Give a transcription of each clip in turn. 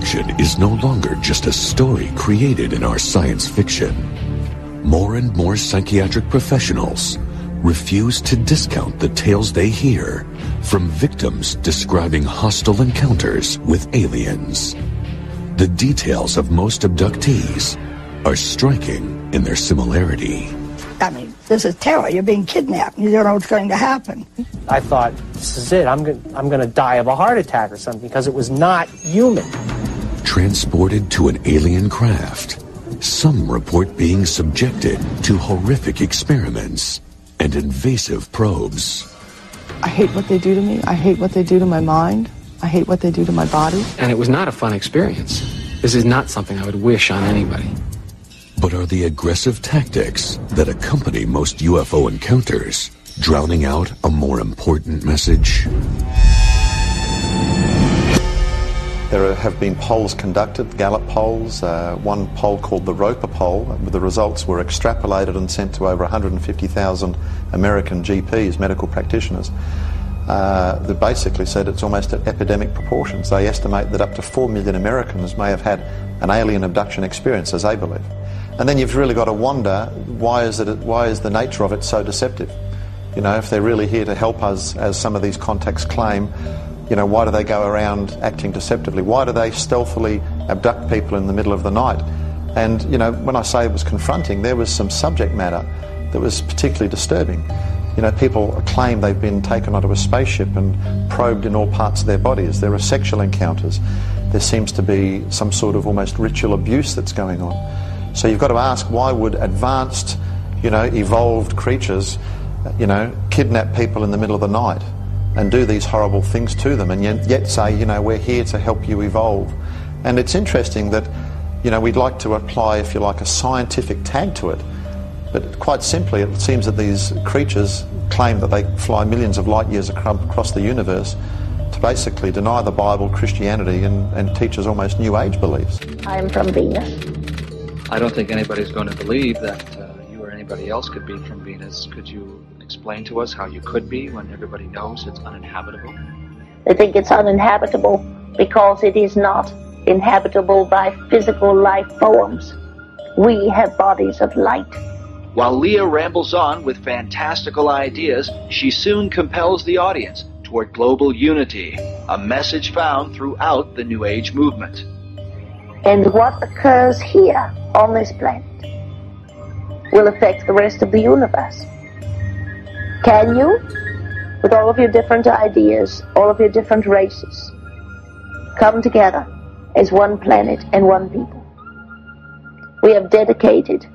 abduction is no longer just a story created in our science fiction. More and more psychiatric professionals refuse to discount the tales they hear from victims describing hostile encounters with aliens. The details of most abductees are striking in their similarity. I mean, this is terror. You're being kidnapped. You don't know what's going to happen. I thought, this is it. I'm going to die of a heart attack or something because it was not human. Transported to an alien craft, some report being subjected to horrific experiments and invasive probes. I hate what they do to me. I hate what they do to my mind. I hate what they do to my body. And it was not a fun experience. This is not something I would wish on anybody. But are the aggressive tactics that accompany most UFO encounters drowning out a more important message? There have been polls conducted, Gallup polls, one poll called the Roper poll. The results were extrapolated and sent to over 150,000 American GPs, medical practitioners. That basically said it's almost at epidemic proportions. They estimate that up to 4 million Americans may have had an alien abduction experience, as they believe. And then you've really got to wonder, why is the nature of it so deceptive? You know, if they're really here to help us, as some of these contacts claim, you know, why do they go around acting deceptively? Why do they stealthily abduct people in the middle of the night? And, you know, when I say it was confronting, there was some subject matter that was particularly disturbing. You know, people claim they've been taken onto a spaceship and probed in all parts of their bodies. There are sexual encounters. There seems to be some sort of almost ritual abuse that's going on. So you've got to ask, why would advanced, you know, evolved creatures, you know, kidnap people in the middle of the night and do these horrible things to them, and yet say, you know, we're here to help you evolve? And it's interesting that, you know, we'd like to apply, if you like, a scientific tag to it. But quite simply, it seems that these creatures claim that they fly millions of light years across the universe to basically deny the Bible, Christianity, and teach us almost New Age beliefs. I'm from Venus. I don't think anybody's going to believe that you or anybody else could be from Venus. Could you explain to us how you could be when everybody knows it's uninhabitable? They think it's uninhabitable because it is not inhabitable by physical life forms. We have bodies of light. While Leah rambles on with fantastical ideas, she soon compels the audience toward global unity, a message found throughout the New Age movement. And what occurs here on this planet will affect the rest of the universe. Can you, with all of your different ideas, all of your different races, come together as one planet and one people? We have dedicated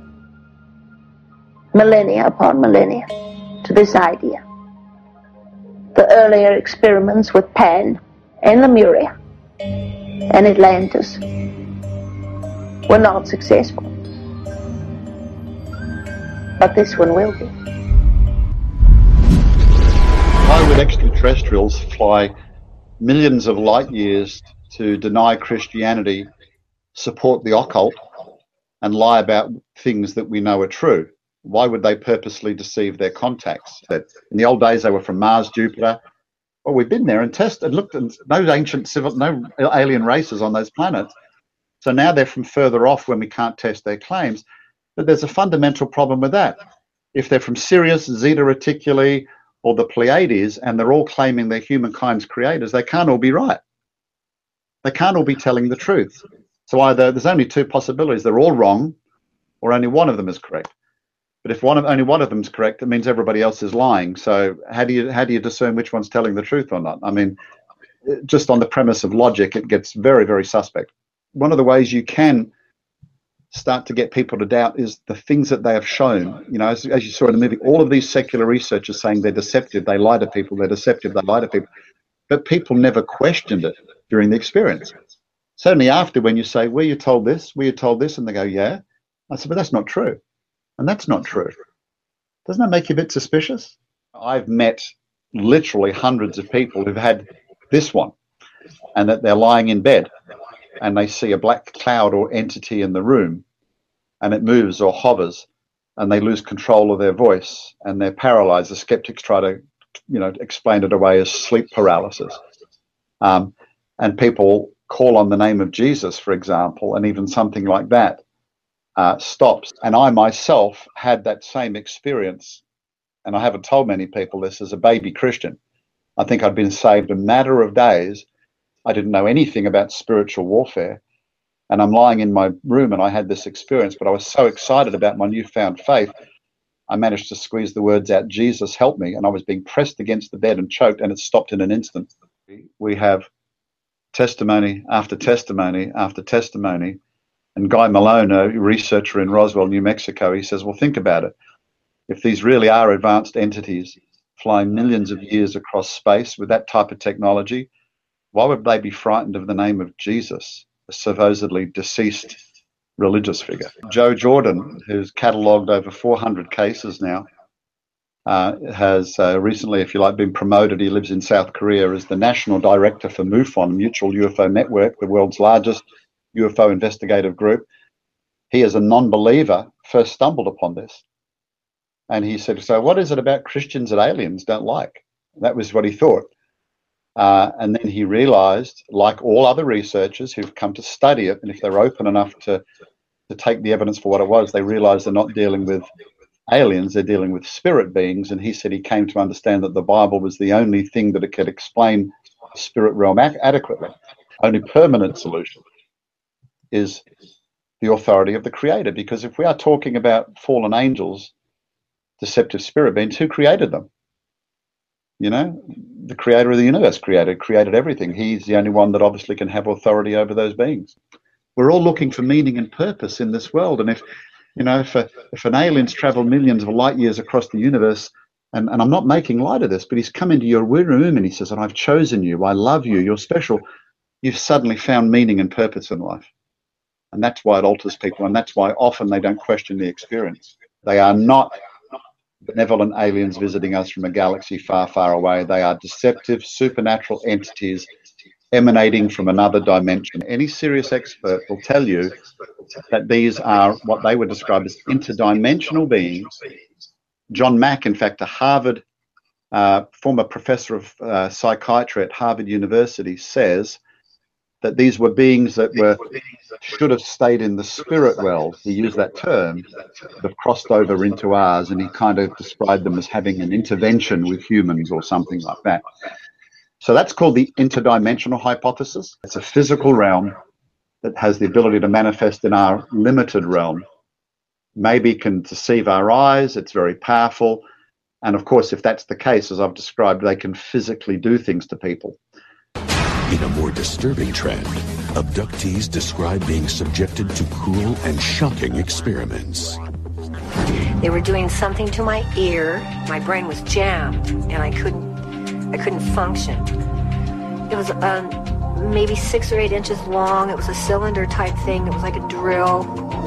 millennia upon millennia to this idea. The earlier experiments with Pan and Lemuria and Atlantis were not successful. But this one will be. Why would extraterrestrials fly millions of light years to deny Christianity, support the occult, and lie about things that we know are true? Why would they purposely deceive their contacts? That in the old days they were from Mars, Jupiter. Well, we've been there and tested and looked, and no alien races on those planets. So now they're from further off when we can't test their claims. But there's a fundamental problem with that. If they're from Sirius, Zeta Reticuli, or the Pleiades, and they're all claiming they're humankind's creators, they can't all be right. They can't all be telling the truth. So either there's only two possibilities: they're all wrong, or only one of them is correct. But if only one of them is correct, it means everybody else is lying. So how do you discern which one's telling the truth or not? I mean, just on the premise of logic, it gets very, very suspect. One of the ways you can start to get people to doubt is the things that they have shown. You know, as you saw in the movie, all of these secular researchers saying they're deceptive, they lie to people, they're deceptive, they lie to people. But people never questioned it during the experience. Certainly after, when you say, were you told this? Were you told this? And they go, yeah. I said, but that's not true. And that's not true. Doesn't that make you a bit suspicious? I've met literally hundreds of people who've had this one, and that they're lying in bed and they see a black cloud or entity in the room, and it moves or hovers, and they lose control of their voice and they're paralyzed. The skeptics try to, you know, explain it away as sleep paralysis. And people call on the name of Jesus, for example, and even something like that stops. And I myself had that same experience, and I haven't told many people this, as a baby Christian. I think I'd been saved a matter of days. I didn't know anything about spiritual warfare. And I'm lying in my room and I had this experience, but I was so excited about my newfound faith, I managed to squeeze the words out, "Jesus, help me." And I was being pressed against the bed and choked, and it stopped in an instant. We have testimony after testimony after testimony. And Guy Malone, a researcher in Roswell, New Mexico, he says, well, think about it. If these really are advanced entities flying millions of years across space with that type of technology, why would they be frightened of the name of Jesus, a supposedly deceased religious figure? Joe Jordan, who's catalogued over 400 cases now, has recently, if you like, been promoted. He lives in South Korea as the national director for MUFON, Mutual UFO Network, the world's largest UFO investigative group. He, as a non-believer, first stumbled upon this. And he said, so what is it about Christians that aliens don't like? That was what he thought. And then he realized, like all other researchers who've come to study it, and if they're open enough to take the evidence for what it was, they realize they're not dealing with aliens, they're dealing with spirit beings. And he said he came to understand that the Bible was the only thing that it could explain the spirit realm adequately. Only permanent solution is the authority of the Creator, because if we are talking about fallen angels, deceptive spirit beings, who created them? You know, the Creator of the universe created everything. He's the only one that obviously can have authority over those beings. We're all looking for meaning and purpose in this world, and if an alien's traveled millions of light years across the universe, and I'm not making light of this, but he's come into your room and he says, and I've chosen you, I love you, you're special, you've suddenly found meaning and purpose in life. And that's why it alters people, and that's why often they don't question the experience. They are not benevolent aliens visiting us from a galaxy far, far away. They are deceptive, supernatural entities emanating from another dimension. Any serious expert will tell you that these are what they would describe as interdimensional beings. John Mack, in fact, a Harvard former professor of psychiatry at Harvard University, says that these were beings that should have stayed in the spirit realm. He used that term, that have crossed over into ours, and he kind of described them as having an intervention with humans or something like that. So that's called the interdimensional hypothesis. It's a physical realm that has the ability to manifest in our limited realm. Maybe can deceive our eyes, it's very powerful. And of course, if that's the case, as I've described, they can physically do things to people. In a more disturbing trend, abductees describe being subjected to cruel and shocking experiments. They were doing something to my ear. My brain was jammed, and I couldn't function. It was maybe 6 or 8 inches long. It was a cylinder type thing. It was like a drill.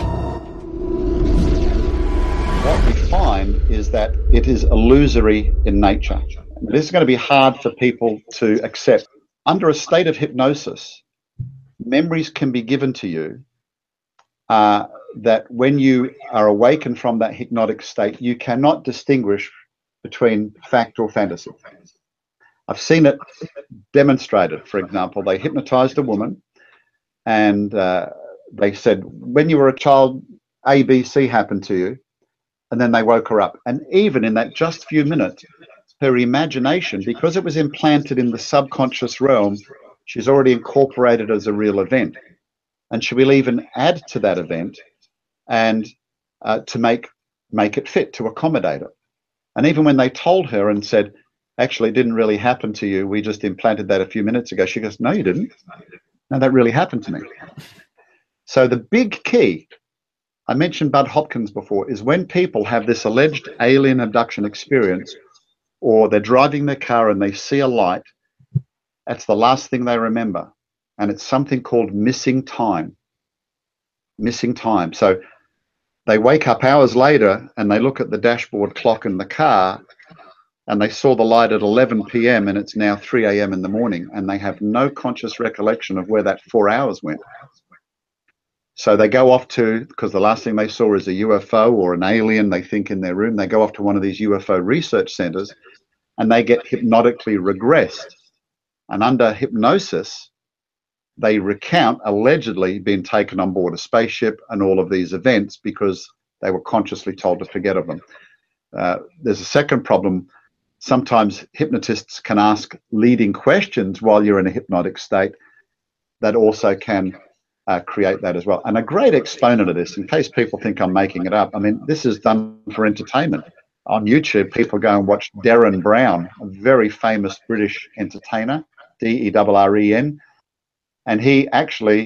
What we find is that it is illusory in nature. This is going to be hard for people to accept. Under a state of hypnosis, memories can be given to you that when you are awakened from that hypnotic state, you cannot distinguish between fact or fantasy. I've seen it demonstrated. For example, they hypnotized a woman and they said, when you were a child, A, B, C happened to you. And then they woke her up. And even in that just few minutes, her imagination, because it was implanted in the subconscious realm, she's already incorporated as a real event. And she will even add to that event and to make it fit, to accommodate it. And even when they told her and said, actually, it didn't really happen to you, we just implanted that a few minutes ago, she goes, no, you didn't. No, that really happened to me. So the big key, I mentioned Bud Hopkins before, is when people have this alleged alien abduction experience, or they're driving their car and they see a light, that's the last thing they remember. And it's something called missing time. Missing time. So they wake up hours later and they look at the dashboard clock in the car and they saw the light at 11 p.m. and it's now 3 a.m. in the morning, and they have no conscious recollection of where that 4 hours went. So they go off to, because the last thing they saw is a UFO or an alien, they think, in their room. They go off to one of these UFO research centers and they get hypnotically regressed. And under hypnosis, they recount allegedly being taken on board a spaceship and all of these events because they were consciously told to forget of them. There's a second problem. Sometimes hypnotists can ask leading questions while you're in a hypnotic state that also can create that as well. And a great exponent of this, in case people think I'm making it up, I mean, this is done for entertainment. On YouTube, people go and watch Derren Brown, a very famous British entertainer, D-E-R-R-E-N, and he actually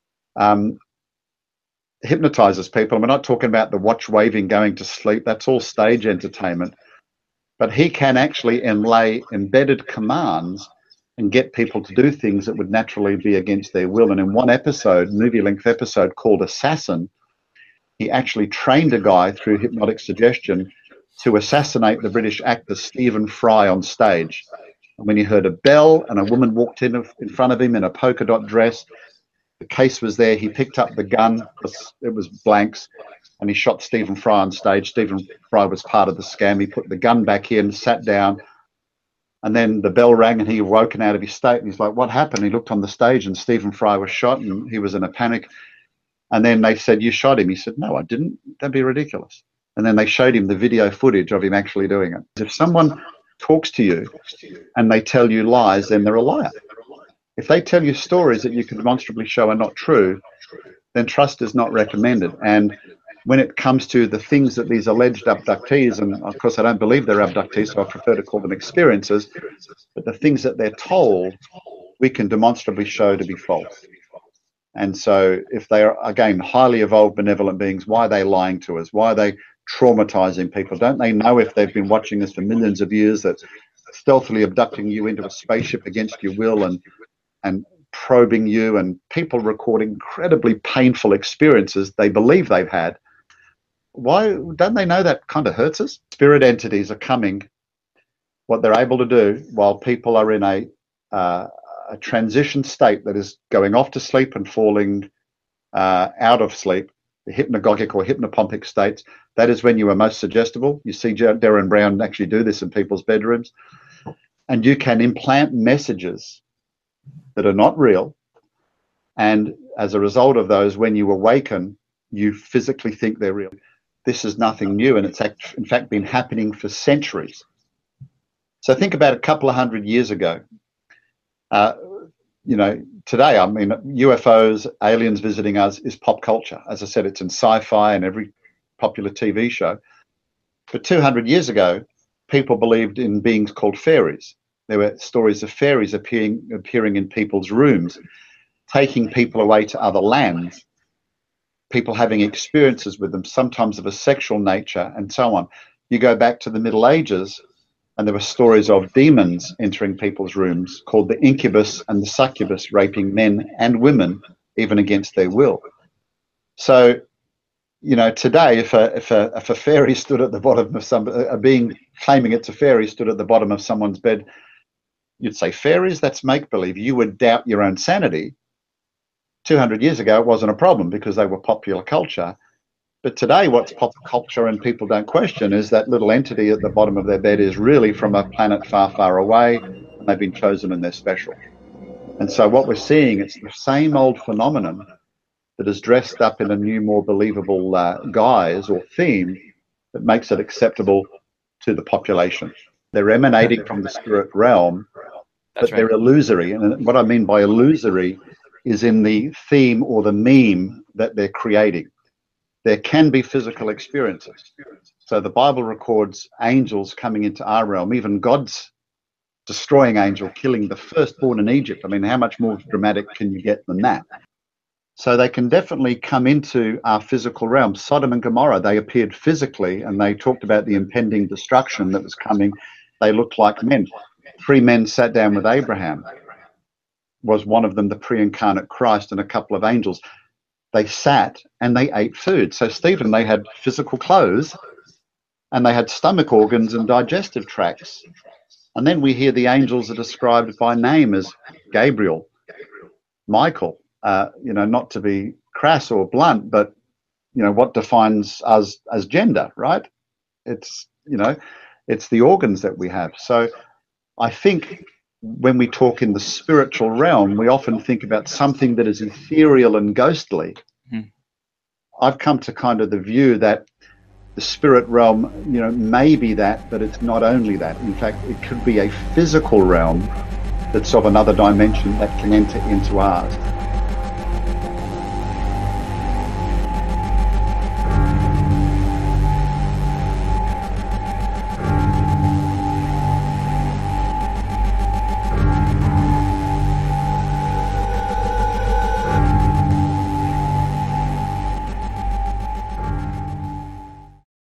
hypnotizes people. And we're not talking about the watch waving going to sleep. That's all stage entertainment. But he can actually inlay embedded commands and get people to do things that would naturally be against their will. And in one episode, movie-length episode called Assassin, he actually trained a guy through hypnotic suggestion to assassinate the British actor Stephen Fry on stage. And when he heard a bell and a woman walked in front of him in a polka dot dress, the case was there. He picked up the gun, it was blanks, and he shot Stephen Fry on stage. Stephen Fry was part of the scam. He put the gun back in, sat down, and then the bell rang and he woken out of his state. And he's like, what happened? He looked on the stage and Stephen Fry was shot and he was in a panic. And then they said, you shot him. He said, no, I didn't. That'd be ridiculous. And then they showed him the video footage of him actually doing it. If someone talks to you and they tell you lies, then they're a liar. If they tell you stories that you can demonstrably show are not true, then trust is not recommended. And when it comes to the things that these alleged abductees, and of course I don't believe they're abductees, so I prefer to call them experiences, but the things that they're told, we can demonstrably show to be false. And so if they are, again, highly evolved benevolent beings, why are they lying to us? Why are they traumatizing people? Don't they know if they've been watching us for millions of years that stealthily abducting you into a spaceship against your will and probing you, and people record incredibly painful experiences they believe they've had? Why don't they know that kind of hurts us? Spirit entities are coming. What they're able to do while people are in a transition state that is going off to sleep and falling out of sleep, the hypnagogic or hypnopompic states, that is when you are most suggestible. You see Derren Brown actually do this in people's bedrooms. And you can implant messages that are not real. And as a result of those, when you awaken, you physically think they're real. This is nothing new, and it's in fact been happening for centuries. So think about a couple of 100 years ago. Today, I mean, UFOs, aliens visiting us is pop culture. As I said, it's in sci-fi and every popular TV show. But 200 years ago, people believed in beings called fairies. There were stories of fairies appearing in people's rooms, taking people away to other lands, people having experiences with them, sometimes of a sexual nature, and so on. You go back to the Middle Ages, and there were stories of demons entering people's rooms called the incubus and the succubus, raping men and women, even against their will. So, today, if a fairy stood at the bottom of a being claiming it's a fairy stood at the bottom of someone's bed, you'd say, fairies, that's make-believe. You would doubt your own sanity. 200 years ago, it wasn't a problem because they were popular culture. But today, what's pop culture and people don't question is that little entity at the bottom of their bed is really from a planet far, far away, and they've been chosen and they're special. And so what we're seeing, it's the same old phenomenon that is dressed up in a new, more believable guise or theme that makes it acceptable to the population. They're emanating from the spirit realm, but they're illusory. And what I mean by illusory is in the theme or the meme that they're creating. There can be physical experiences. So the Bible records angels coming into our realm, even God's destroying angel killing the firstborn in Egypt. I mean, how much more dramatic can you get than that? So they can definitely come into our physical realm. Sodom and Gomorrah, they appeared physically and they talked about the impending destruction that was coming. They looked like men. 3 men sat down with Abraham. Was one of them the pre-incarnate Christ and a couple of angels? They sat and they ate food. So Stephen, they had physical clothes and they had stomach organs and digestive tracts. And then we hear the angels are described by name as Gabriel, Michael, not to be crass or blunt, but, what defines us as gender, right? It's the organs that we have. So I think when we talk in the spiritual realm, we often think about something that is ethereal and ghostly. I've come to kind of the view that the spirit realm, may be that, but it's not only that. In fact, it could be a physical realm that's of another dimension that can enter into ours.